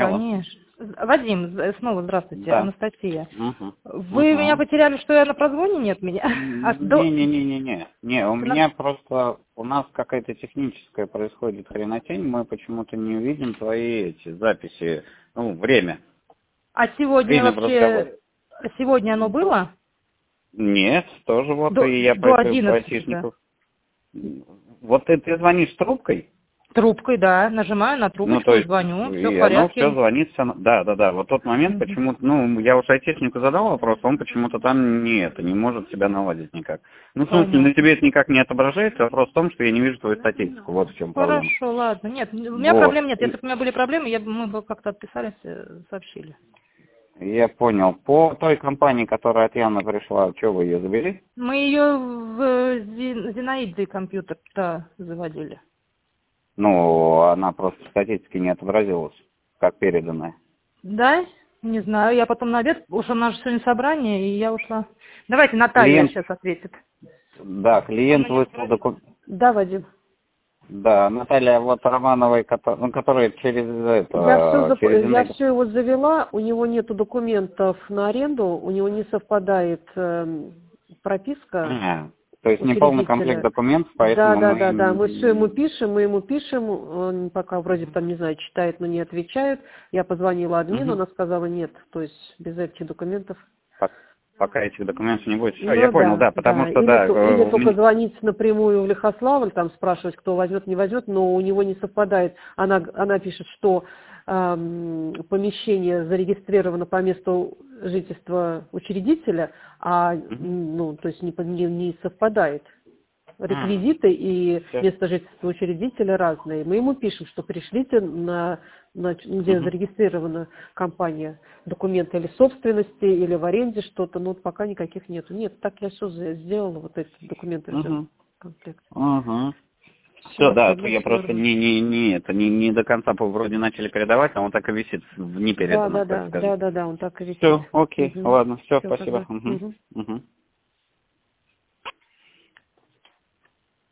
Алло. конечно. Вадим, снова здравствуйте, Да. Анастасия. Угу. Вы меня потеряли, что я на прозвоне, нет меня? Не, у Ты меня просто, у нас какая-то техническая происходит хренотень, мы почему-то не увидим твои эти записи, ну, время. А сегодня Время в разговоре. вообще, сегодня оно было? Нет, тоже вот, До, и я по до 11, да. айтишнику. Вот ты звонишь трубкой? Трубкой, да, нажимаю на Ну, то трубочку, есть, звоню, все в и оно все порядке. звонит, да. Вот тот момент Мгм. почему-то, ну, я уж айтишнику задал вопрос, он почему-то там не может себя наладить никак. Ну, в смысле, на Понятно. тебе это никак не отображается, вопрос в том, что я не вижу твою статистику, вот в чем проблема. Хорошо, ладно. Нет, у меня Вот. проблем нет. Если бы у меня были проблемы, мы бы как-то отписались, сообщили. Я понял. По той компании, которая от Яны пришла, что вы ее завели? Мы ее в Зинаиде компьютер-то заводили. Ну, она просто статистики не отобразилась, как переданная. Да? Не знаю. Я потом на обед, уж у нас же сегодня собрание, и я ушла. Давайте Наталья Клиент, сейчас ответит. да, Она клиент не выслал отобразилась? документ. Да, Вадим. Да, Наталья вот Романовой, которая через Я это. все его завела, у него нету документов на аренду, у него не совпадает прописка То есть не полный комплект учредителя. документов, Да, поэтому да, да, да. Мы все ему пишем, он пока вроде там, не знаю, читает, но не отвечает. Я позвонила админу, Мгм. она сказала нет, то есть без этих документов. Пока этих документов не будет. Все, я Ну понял, да, да, потому да. что, да, Или только звонить напрямую в Лихославль, там спрашивать, кто возьмет, не возьмет, но у него не совпадает. Она пишет, что помещение зарегистрировано по месту жительства учредителя, а ну, то есть не совпадает. Реквизиты и Всё. место жительства учредителя разные. Мы ему пишем, что пришлите где зарегистрирована компания, документы или собственности, или в аренде что-то, но вот пока никаких нету. Нет, так я все сделала, вот эти документы все в комплекте. Все, да, то тогда я всё просто нормально. не до конца вроде начали передавать, а он так и висит в непереданном, так скажем. Да, он так и висит. Все, окей, ладно, все, Все, спасибо. тогда. Мгм. Мгм.